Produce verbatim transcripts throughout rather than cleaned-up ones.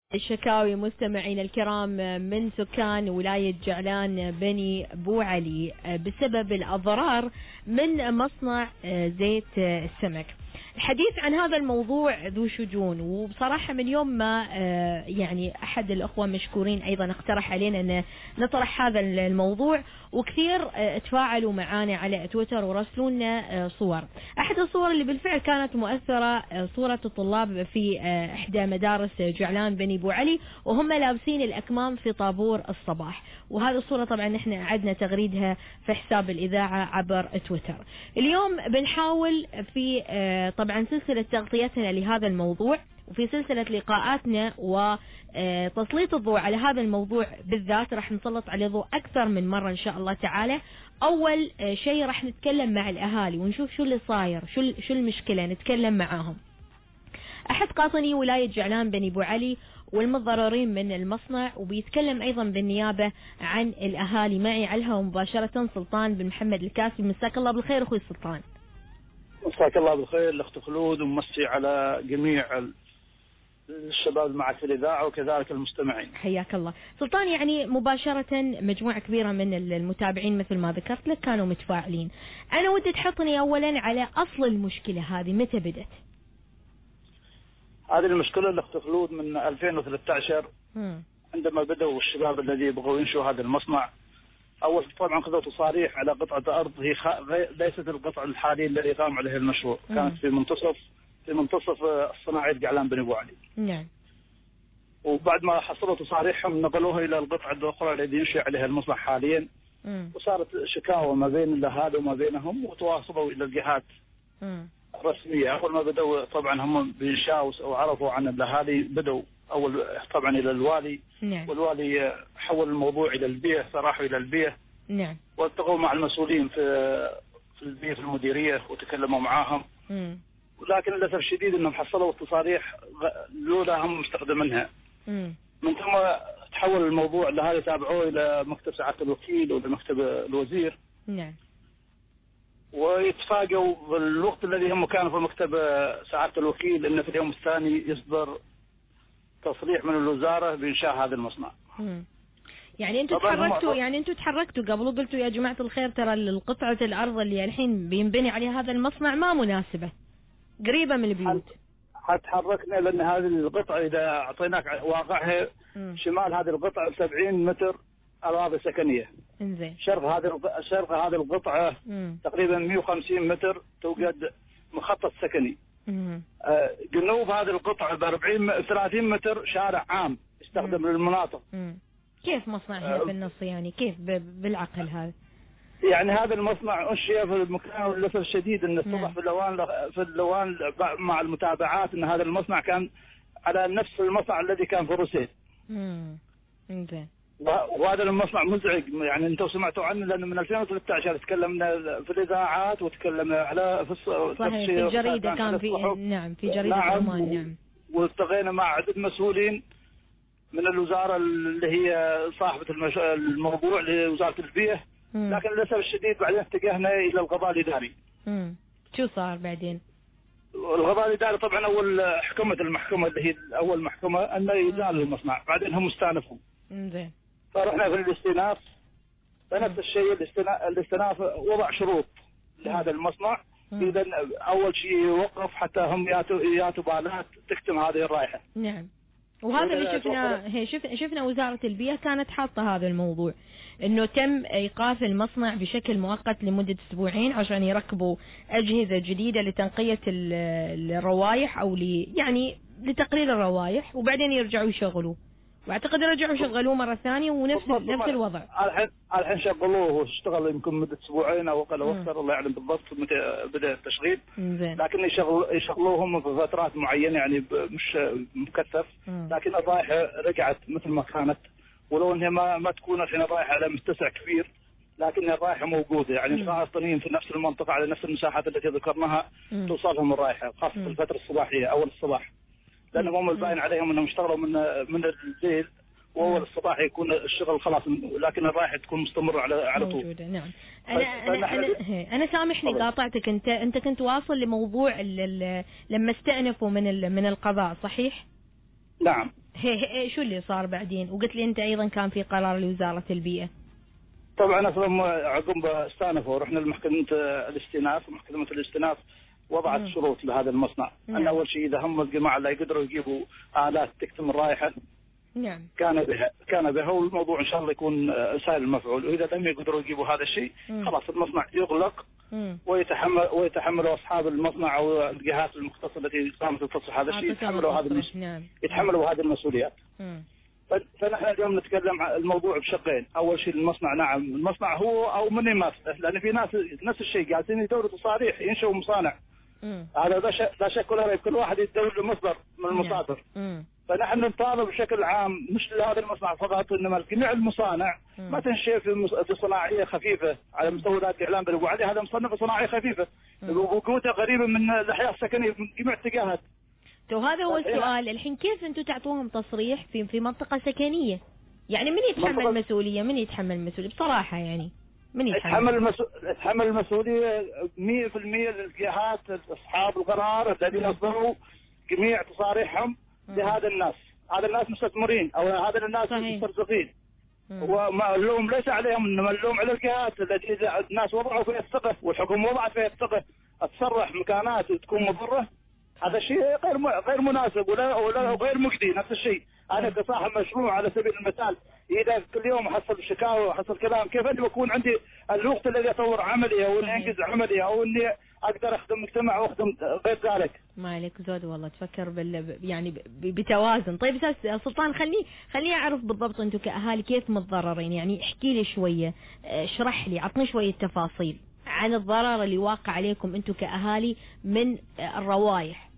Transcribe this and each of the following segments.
الشكاوي مستمعين الكرام من سكان ولاية جعلان بني بو علي بسبب الأضرار من مصنع زيت السمك. الحديث عن هذا الموضوع ذو شجون، وبصراحة من يوم ما يعني أحد الأخوة مشكورين أيضا اقترح علينا أن نطرح هذا الموضوع، وكثير تفاعلوا معانا على تويتر ورسلوا لنا صور. أحد الصور اللي بالفعل كانت مؤثرة صورة الطلاب في إحدى مدارس جعلان بني بو علي وهم لابسين الأكمام في طابور الصباح، وهذه الصورة طبعا نحن أعدنا تغريدها في حساب الإذاعة عبر تويتر. اليوم بنحاول في طبعا سلسلة تغطيتنا لهذا الموضوع وفي سلسلة لقاءاتنا وتسليط الضوء على هذا الموضوع بالذات، راح نسلط عليه ضوء أكثر من مرة إن شاء الله تعالى. أول شيء راح نتكلم مع الأهالي ونشوف شو اللي صاير، شو شو المشكلة، نتكلم معاهم. أحد قاطني ولاية جعلان بني بو علي والمتضررين من المصنع، وبيتكلم أيضا بالنيابة عن الأهالي. معي على الهواء مباشرة سلطان بن محمد الكاسي. مساك الله بالخير أخوي سلطان. مساك الله بالخير الأخت خلود، ومسي على جميع الشباب معك في الإذاعة وكذلك المستمعين. حياك الله سلطان. يعني مباشرة مجموعة كبيرة من المتابعين مثل ما ذكرت لك كانوا متفاعلين. أنا ودي تحطني أولا على أصل المشكلة هذه، متى بدت؟ هذه المشكلة الأخت خلود من ألفين وثلاثة عشر م. عندما بدأوا الشباب الذي يبغوا ينشوا هذا المصنع. أول طبعا خذوا تصاريح على قطعة أرض هي خ... ليست القطعة الحالية الذي قام عليه المشروع، م. كانت في منتصف في منتصف الصناعية جعلان بني بو علي. نعم. وبعد ما حصلوا تصاريحهم نقلوها إلى القطعة الأخرى التي ينشئ عليها المصنع حاليا، م. وصارت شكاوى ما بين الأهالي وما بينهم، وتواصلوا إلى الجهات م. الرسمية. أول ما بدأوا طبعا هم بإنشاء وعرفوا عن الأهالي بدأوا أول طبعا إلى الوالي. نعم. والوالي حول الموضوع إلى البيئة، صراحوا إلى البيئة. نعم. والتقوا مع المسؤولين في في البيئة في المديرية وتكلموا معاهم. م. ولكن للأسف الشديد أنهم حصلوا التصاريح لولا هم مستخدمينها. م. من ثم تحول الموضوع لهذا، تابعوه إلى مكتب سعادة الوكيل وإلى مكتب الوزير. نعم. ويتفاجئوا بالوقت الذي هم كانوا في مكتب سعادة الوكيل أن في اليوم الثاني يصدر تصريح من الوزارة بإنشاء هذا المصنع. م. يعني انتوا تحركتوا يعني انتوا تحركتوا قبل وقلتوا يا جماعة الخير ترى القطعة الأرض اللي الحين بينبني عليها هذا المصنع ما مناسبة، قريبة من البيوت. حتحركنا لأن هذه القطعة إذا أعطيناك واقعها م. شمال هذه القطعة سبعين متر أراضي سكنية. انزين. شرق هذه شرق هذه القطعة م. تقريبا مئة وخمسين متر توجد مخطط سكني. م. آه جنوب هذه القطعة ب أربعين ثلاثين متر شارع عام يستخدم م. للمناطق. م. كيف مصنع هنا آه في النص يعني كيف بالعقل هذا؟ يعني هذا المصنع أنشئ في المكان، للأسف الشديد أن الصبح في اللوان في اللوان مع المتابعات أن هذا المصنع كان على نفس المصنع الذي كان في روسيت. امم انزين. وهذا المصنع مزعج، يعني انتم سمعتوا عنه لأنه من ألفين وثلاثة عشر تكلمنا في الإذاعات وتكلمنا على في صحيح في الجريدة كان في نعم في جريدة عمان. نعم. والتقينا مع عدد مسؤولين من الوزارة اللي هي صاحبة المش... الموضوع لوزارة البيئة. مم. لكن للأسف الشديد بعدين اتجهنا إلى القضاء الإداري. امم شو صار بعدين؟ القضاء الإداري طبعا أول حكمت المحكمة اللي هي أول محكمة أنه يزال المصنع، بعدين هم استأنفوا. زين. فرحنا في الاستئناف فنفس الشيء الاستئناف الاستئناف وضع شروط لهذا المصنع. إذا أول شيء يوقف حتى هم ياتوا ياتوا بالات تختم هذه الرائحة. نعم. وهذا اللي شفنا هي شفنا شفنا وزارة البيئة كانت حاطة هذا الموضوع انه تم ايقاف المصنع بشكل مؤقت لمدة اسبوعين عشان يركبوا اجهزة جديدة لتنقية الروائح او ل يعني لتقليل الروائح، وبعدين يرجعوا يشغلوه. واعتقد رجعوا شغلوه مرة ثانية ونفس نفس الوضع. الحين الحين شغلوه واشتغل يمكن مدة اسبوعين او اقل او اكثر، الله يعلم بالضبط متى بدا التشغيل. مم. لكن يشغل يشغلوهم في فترات معينة يعني مش مكثف. مم. لكن الرائحة رجعت مثل ما كانت، ولو انها ما ما تكون الحين الرائحة على متسع كبير، لكن الرائحة موجودة. يعني الفلسطينيين في نفس المنطقة على نفس المساحات التي ذكرناها مم. توصلهم الرائحة، خاصة في الفترة الصباحية اول الصباح، لأنهم هم الباين عليهم أنهم اشتغلوا من من الليل، وأول الصباح يكون الشغل خلاص، لكن الرائحة تكون مستمرة على على طول. موجودة. نعم. أنا أنا أنا, أنا سامحني قاطعتك. أنت أنت كنت واصل لموضوع لما استأنفوا من من القضاء، صحيح؟ نعم. هي هي شو اللي صار بعدين؟ وقلت لي أنت أيضا كان في قرار لوزارة البيئة. طبعا اصلا عقب استانفوا ورحنا لمحكمه الاستئناف، ومحكمه الاستئناف وضعت مم. شروط لهذا المصنع. نعم. ان اول شيء اذا هم الجماعه لا يقدروا يجيبوا الات تكتم الرائحه نعم. كان بها كان بها والموضوع ان شاء الله يكون سهل المفعول، واذا لم يقدروا يجيبوا هذا الشيء خلاص المصنع يغلق مم. ويتحمل ويتحملوا اصحاب المصنع او الجهات المختصه التي قامت بتصلح هذا الشيء يتحملوا هذا نعم. يتحملوا هذه المسؤوليات. مم. فنحن اليوم نتكلم عن الموضوع بشقين، اول شيء المصنع، نعم المصنع هو او من يمارسه، لان في ناس نفس الشيء قاعدين يدوروا تصاريح ينشئوا مصانع. مم. هذا لا شك لا شك ولا ريب، كل واحد يدور له مصدر من المصادر. مم. فنحن نطالب بشكل عام مش لهذا المصنع فقط، انما جميع المصانع مم. ما تنشئ في مص... في صناعيه خفيفه على مستويات الاعلام بل وعليه هذا مصنف صناعيه خفيفه وقوته قريبه من الاحياء السكنيه من جميع اتجاهات. تو هذا هو السؤال الحين، كيف انتم تعطوهم تصريح في في منطقه سكنيه؟ يعني من يتحمل المسؤوليه؟ من يتحمل المسؤوليه بصراحه؟ يعني من يتحمل يتحمل المسؤ... يتحمل المسؤوليه مئة بالمئة للجهات اصحاب القرار الذين اصدروا جميع تصاريحهم لهذا الناس. هذا الناس مستثمرين او هذا الناس مسترزقين، وما اللوم ليس عليهم انما اللوم على الجهات التي الناس وضعوا فيها الثقه والحكومه وضعت فيها الثقه تصرح مكانات تكون مضره. هذا شيء غير غير مناسب ولا ولا غير مجدي. نفس الشيء انا كصاحب مشروع على سبيل المثال اذا كل يوم احصل شكاوى واحصل كلام، كيف اني بكون عندي الوقت الذي اطور عملي او اني انجز عملي او اني اقدر اخدم مجتمع واخدم غير ذلك؟ مالك زود والله تفكر بال يعني بتوازن. طيب استاذ سلطان، خليني خليني اعرف بالضبط انتم كاهالي كيف متضررين، يعني احكي لي شويه، اشرح لي، عطني شويه تفاصيل عن الضرر اللي واقع عليكم انتم كاهالي من الروائح،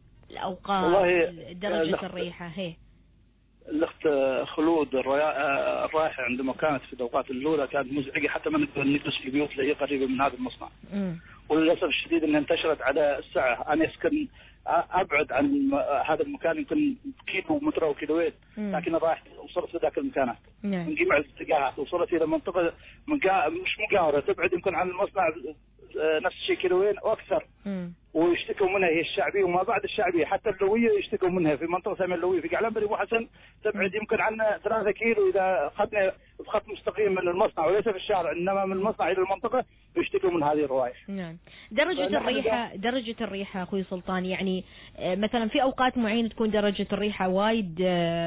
الاوقات، درجه الريحه. هي الاخت خلود الرائحه عندما كانت في الاوقات الاولى كانت مزعجه، حتى ما نقدر نجلس في البيوت اللي هي قريبه من هذا المصنع. م. وللاسف الشديد انها انتشرت على الساعه. انا اسكن ابعد عن هذا المكان يمكن كيلو متر او كيلوين، لكن الرائحه وصلت لذاك المكانات نعم. من جميع الاتجاهات، وصلت الى منطقه مجا... مش مجاوره، تبعد يمكن عن المصنع نفس الشيء كيلوين او اكثر. م. ويشتكوا منها هي الشعبيه وما بعد الشعبيه، حتى اللويه يشتكوا منها في منطقه اسمها اللويه في قعلان بني ابو حسن، تبعد يمكن عنا ثلاثة كيلو اذا اخذنا بخط مستقيم من المصنع وليس في الشارع، انما من المصنع الى المنطقه يشتكوا من هذه الروائح. نعم. درجه الريحه درجه الريحه اخوي سلطان، يعني مثلا في اوقات معينه تكون درجه الريحه وايد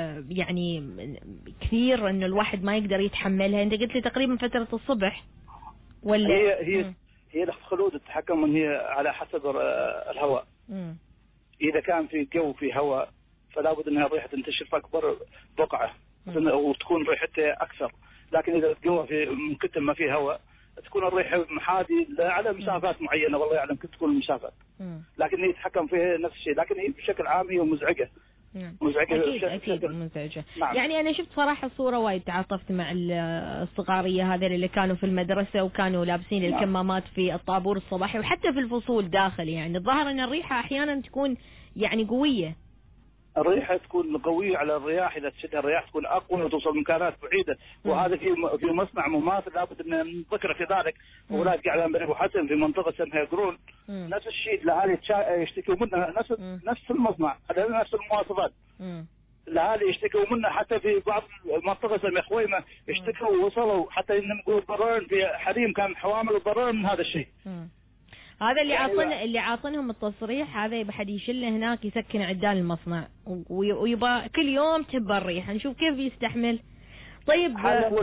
يعني كثير انه الواحد ما يقدر يتحملها. انت قلت لي تقريبا فتره الصبح ولا هي هي م. هي الاخت خلود التحكم من هي على حسب الهواء. م. اذا كان في جو في هواء فلا بد انها الريحه تنتشر في اكبر بقعه وتكون ريحتها اكثر، لكن اذا الجو في منكتم ما في هواء تكون الريحه محادي على مسافات معينه، والله يعلم كيف تكون المسافات، لكن هي يتحكم فيها نفس الشيء، لكن هي بشكل عام هي مزعجه. نعم. مزعجة أكيد أكيد مزعجة. نعم. يعني أنا شفت صراحة صورة وايد تعاطفت مع الصغارية هذول اللي كانوا في المدرسة وكانوا لابسين نعم. الكمامات في الطابور الصباحي وحتى في الفصول داخل. يعني الظاهر أن الريحة أحيانا تكون يعني قوية. الريحة تكون قوية على الرياح، إذا تشدها الرياح تكون أقوى وتوصل مكانات بعيدة، وهذا في في مصنع مماثل لابد أن نذكر في ذلك ولاة قعلان بني أبو حسن في منطقة اسمها قرون، نفس الشيء الأهالي يشتكوا منها، نفس مم. نفس المصنع على نفس المواصفات. الأهالي يشتكوا منها، حتى في بعض منطقة اسمها خويمة يشتكوا ووصلوا حتى إن نقول ضررين في حريم كان حوامل وضررين من هذا الشيء. مم. هذا اللي عاطن اللي عاطنهم التصريح هذا يبقى حد يشله هناك يسكن عدال المصنع ويبقى كل يوم تبى الريحه، نشوف كيف يستحمل. طيب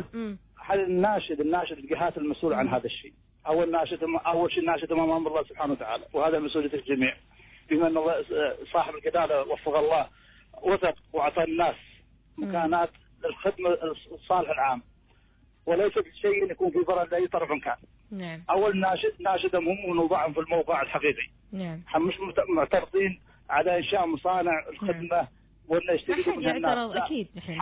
حل الناشد الناشد الجهات المسؤول عن هذا الشيء. اول ناشد اول شيء الناشد امام امر الله سبحانه وتعالى، وهذا مسؤوليه الجميع، بما ان الله صاحب الجلاله وفق الله وثق واعطى الناس مكانات للخدمه الصالح العام، وليس شيء يكون في ضرر لاي طرف كان. نعم. اول ناشد ناشدهم هم ونوضعهم في الموقع الحقيقي. نعم. مش معترضين على انشاء مصانع الخدمه نعم. ولا يشتركوا من الناس. اكيد نحن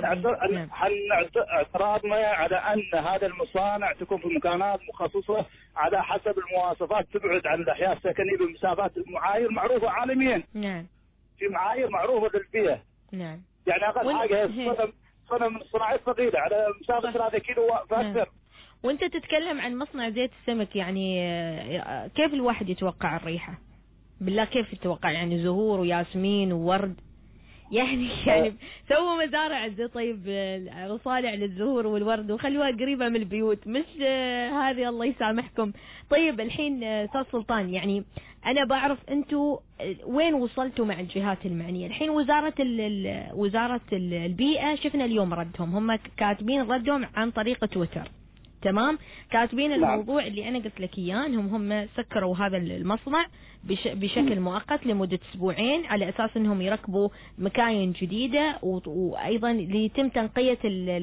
اعتراضنا على ان هذا المصانع تكون في مكانات مخصصه على حسب المواصفات، تبعد عن الاحياء السكنيه بمسافات معايير معروفه عالميا. نعم. في معايير معروفه للبيئه. نعم. يعني اقل حاجه صنم صنم من الصناعات ثقيله على مسافه ثلاثة كيلو فاكثر. وانت تتكلم عن مصنع زيت السمك، يعني كيف الواحد يتوقع الريحه؟ بالله كيف يتوقع؟ يعني زهور وياسمين وورد، يعني يعني سووا مزارع زي طيب مصانع للزهور والورد وخلوها قريبة من البيوت، مش هذه الله يسامحكم. طيب الحين أستاذ سلطان، يعني أنا بعرف أنتوا وين وصلتوا مع الجهات المعنية. الحين وزارة ال وزارة البيئة شفنا اليوم ردهم، هم كاتبين ردهم عن طريق تويتر، تمام، كاتبين الموضوع اللي أنا قلت لك إياه، إنهم هم سكروا هذا المصنع بشكل مؤقت لمدة أسبوعين على أساس إنهم يركبوا مكاين جديدة، وأيضا ليتم تنقية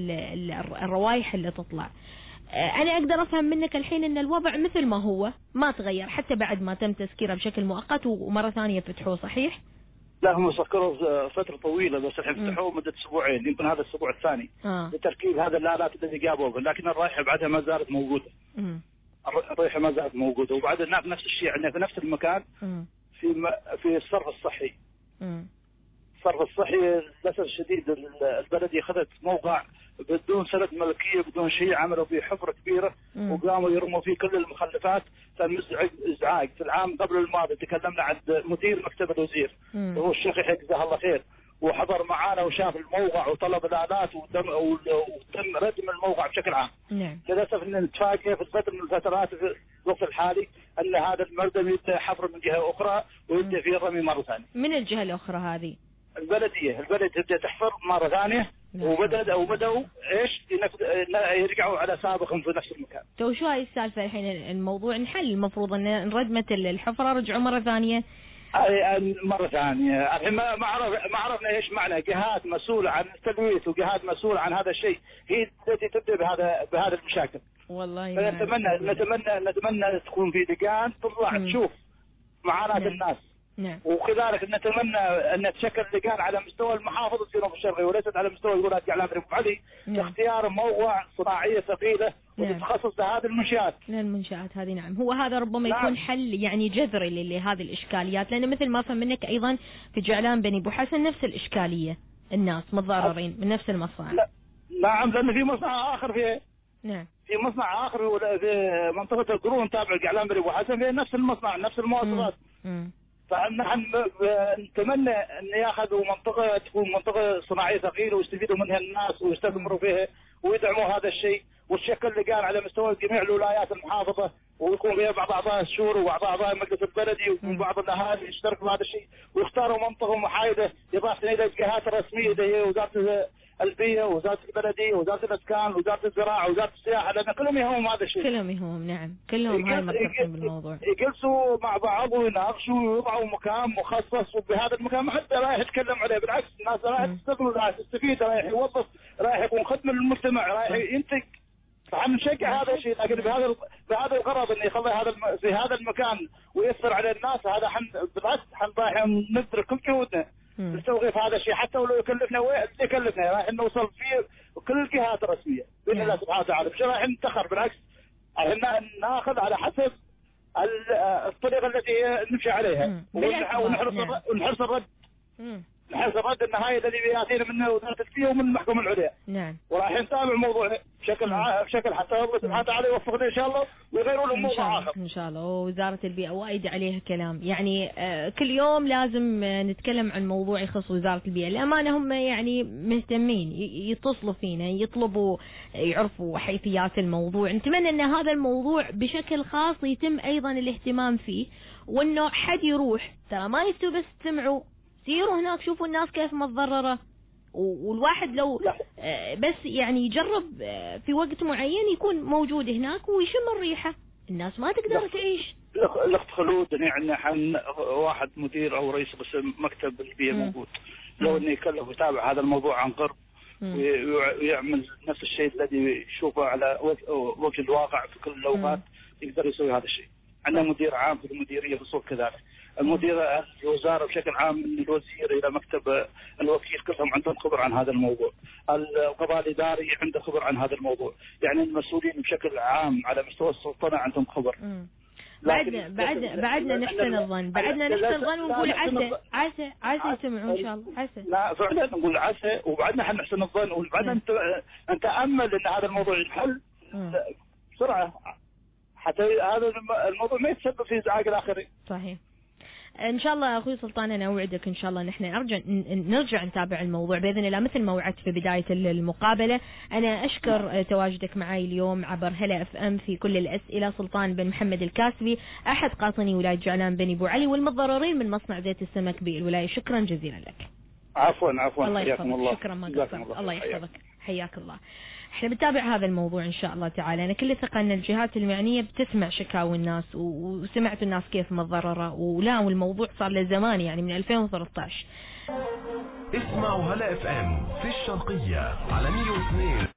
الروائح اللي تطلع. أنا أقدر أفهم منك الحين إن الوضع مثل ما هو ما تغير حتى بعد ما تم تسكيره بشكل مؤقت ومرة ثانية فتحوه، صحيح؟ لا هم سكروا فترة طويلة، بس الحين فتحوه مدة أسبوعين، يمكن هذا الأسبوع الثاني آه. لتركيب هذا الآلات الذي جابوها، لكن الرائحة بعدها ما زالت موجودة. مم. الرائحة ما زالت موجودة، وبعد هناك نفس الشيء عندنا في نفس المكان مم. في م... في الصرف الصحي. مم. الصرف الصحي للأسف الشديد البلدية أخذت موقع بدون سند ملكية بدون شيء، عملوا فيه حفرة كبيرة مم. وقاموا يرموا فيه كل المخلفات. كان مزعج ازعاج. في العام قبل الماضي تكلمنا عن مدير مكتب الوزير وهو الشيخ يحيى جزاه الله خير، وحضر معانا وشاف الموقع وطلب الآلات وتم وتم ردم الموقع بشكل عام. نعم. للأسف ان نتفاجئ في فترة من الفترات في الوقت الحالي ان هذا المردم يبدأ حفر من جهة أخرى ويبدأ فيه الرمي مرة ثانية. من الجهة الأخرى هذه؟ البلدية البلد تبدأ تحفر مرة ثانية. نعم. وبدأ أو بدأوا إيش يرجعوا على سابقهم في نفس المكان. تو شو هاي السالفة الحين؟ الموضوع انحل، المفروض أن انردمت الحفرة رجعوا مرة ثانية. مرة ثانية الحين ما ما عرف ما عرفنا إيش معنى جهات مسؤولة عن التلويث وجهات مسؤولة عن هذا الشيء هي التي تبدأ بهذا بهذا المشاكل. والله نتمنى نتمنى نتمنى تكون في لجان تطلع م. تشوف معاناة نعم. الناس. نعم. وكذلك نتمنى أن تشكل لجان على مستوى المحافظة الجنوب الشرقي وليست على مستوى ولاية جعلان بن أبو علي لاختيار موقع صناعية ثقيلة نعم. وتتخصص لهذه المنشآت. للمنشآت هذه نعم. هو هذا ربما نعم. يكون حل يعني جذري لهذه الإشكاليات، لأن مثل ما فهم منك أيضا في جعلان بني أبو حسن نفس الإشكالية، الناس متضررين من نفس المصنع. لا. نعم لأن في مصنع آخر في نعم. في مصنع آخر في منطقة القرون تابع جعلان بني أبو حسن في نفس المصنع نفس المواصفات. فنحن نتمنى أن يأخذوا منطقة تكون منطقة صناعية ثقيلة ويستفيدوا منها الناس ويستثمروا فيها ويدعموا هذا الشيء، وتشكل لجان على مستوى جميع الولايات المحافظة ويكون فيها بعض أعضاء الشورى وبعض أعضاء المجلس البلدي وبعض الأهالي يشتركوا في هذا الشيء ويختاروا منطقة محايدة إضافة إلى الجهات الرسمية اللي هي وزارة البيئة ووزارة البلدية ووزارة الإسكان ووزارة الزراعة ووزارة السياحة، لأن كلهم يهمهم هذا الشيء. كلهم يهمهم نعم، كلهم هاي مرتبطين بالموضوع. يجلسوا مع بعض ويناقشوا ويوضعوا مكان مخصص، وبهذا المكان ما حد رايح يتكلم عليه، بالعكس الناس رايح تستثمر رايح تستفيد رايح يوظف رايح يكون خدمة للمجتمع رايح ينتج. فعم نشجع هذا الشيء، لكن بهذا بهذا الغرض انه يخلي هذا الم... في هذا المكان ويأثر على الناس، هذا حن بالعكس حن رايح نبذل كل جهودنا نستوقف هذا الشيء حتى ولو يكلفنا وين يكلفنا رايح نوصل فيه كل الجهات الرسميه باذن الله سبحانه وتعالى، مش رايح نتاخر بالعكس احنا ناخذ على حسب الطريقه التي نمشي عليها ونحرص ونحرص الرد نحرص الرد النهائي الذي ياتينا من وزاره البيئه ومن المحكمه العليا. نعم. وراح نتابع الموضوع بشكل ع... بشكل حتى الله سبحانه وتعالى يوفقنا ان شاء الله ويغيروا له موضوع اخر. ان شاء الله. ووزاره البيئه وايد عليها كلام، يعني آه كل يوم لازم آه نتكلم عن موضوع يخص وزاره البيئه، الامانه هم يعني مهتمين يتصلوا فينا يطلبوا يعرفوا حيثيات الموضوع، نتمنى ان هذا الموضوع بشكل خاص يتم ايضا الاهتمام فيه، وانه حد يروح ترى ما يستوي بس تسمعوا، سيروا هناك شوفوا الناس كيف متضررة، والواحد لو بس يعني يجرب في وقت معين يكون موجود هناك ويشم الريحة، الناس ما تقدر تعيش. الأخت خلود يعني حن واحد مدير أو رئيس بس مكتب البيئة موجود، لو إنه يكلف ويتابع هذا الموضوع عن قرب ويعمل نفس الشيء الذي يشوفه على وجه الواقع في كل الأوقات يقدر يسوي هذا الشيء. عندنا مدير عام في المديرية في الصوت كذلك، المدير الوزارة بشكل عام من الوزير إلى مكتب الوكيل كلهم عندهم خبر عن هذا الموضوع، القضاء الإداري عنده خبر عن هذا الموضوع، يعني المسؤولين بشكل عام على مستوى السلطنة عندهم خبر. بعدنا بعد بعدنا نحسن الظن بعدنا نحسن الظن ونقول عسى عسى عسى يسمعوا إن شاء الله عسى. لا فعلا نقول عسى وبعدنا حن نحسن الظن وبعدنا نتأمل أن هذا الموضوع ينحل بسرعة حتى هذا الموضوع ما يتسبب في إزعاج الآخرين. صحيح. ان شاء الله اخوي سلطان انا اوعدك ان شاء الله نحن نرجع نرجع نتابع الموضوع باذن الله مثل ما وعدت في بدايه المقابله. انا اشكر تواجدك معي اليوم عبر هلا اف ام في كل الاسئله. سلطان بن محمد الكاسبي احد قاطني ولايه جعلان بني ابو علي والمتضررين من مصنع زيت السمك بالولايه. شكرا جزيلا لك. عفوا عفوا الله حياكم الله. شكرا ما قصرت. الله يحفظك. حياك الله. احنا بنتابع هذا الموضوع ان شاء الله تعالى. انا كل ثقه ان الجهات المعنيه بتسمع شكاوي الناس وسمعتوا الناس كيف متضرره ولا والموضوع صار له زمان يعني من ألفين وثلاثة عشر. اسمعوا هلا اف ام في الشرقيه على مية واثنين.